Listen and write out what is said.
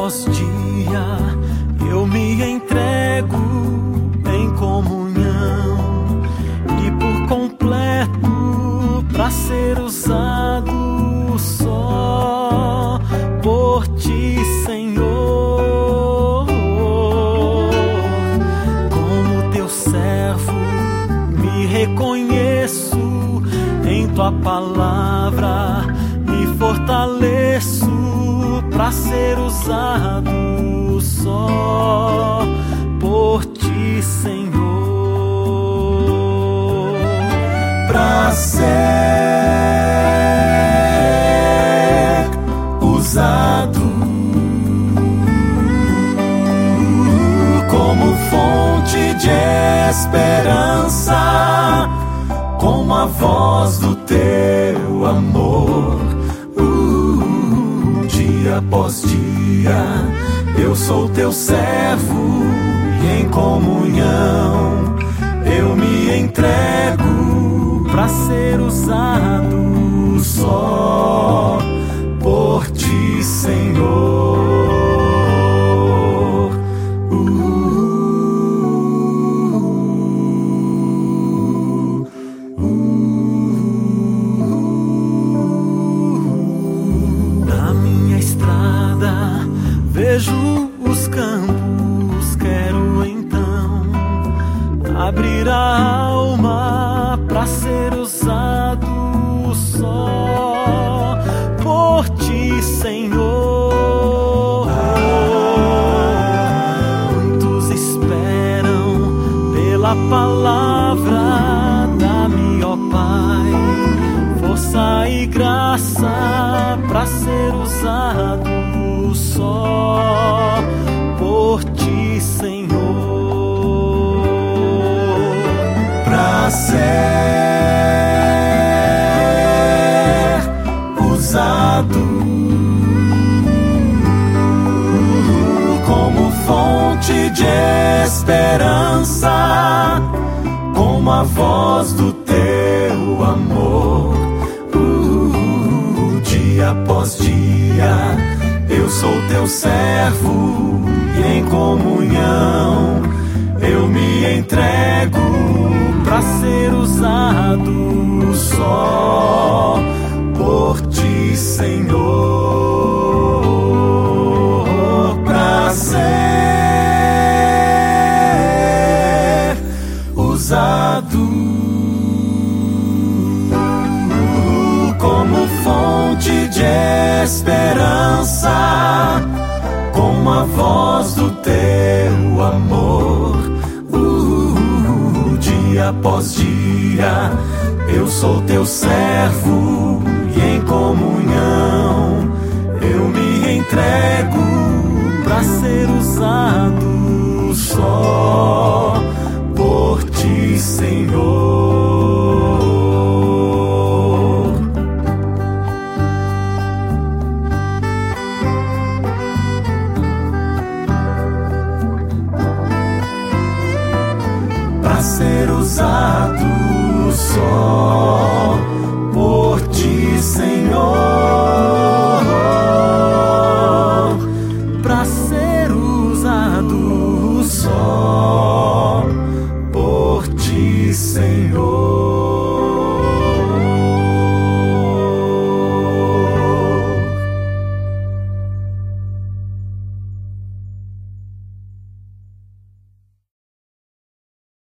após dia, eu me entrego em comunhão e por completo para ser usado só por ti, Senhor. Como teu servo me reconheço em tua palavra, me fortaleço para ser usado só por ti, Senhor. Para ser usado como fonte de esperança, como a voz do teu amor. Dia após dia, eu sou teu servo e em comunhão eu me entrego para ser usado só por ti, Senhor. Vejo os campos, quero então abrir a alma para ser usado só por ti, Senhor. Muitos esperam pela palavra, dá-me, ó Pai, força e graça para ser usado só por ti, Senhor. Para ser usado como fonte de esperança, como a voz do teu amor. Dia após dia, eu sou teu servo e em comunhão eu me entrego para ser usado só por ti, Senhor. Para ser usado como fonte de esperança, como a voz do teu amor. Dia após dia, eu sou teu servo e em comunhão eu me entrego para ser usado só por ti, Senhor. Ser usado só por ti, Senhor. Para ser usado só por ti, Senhor.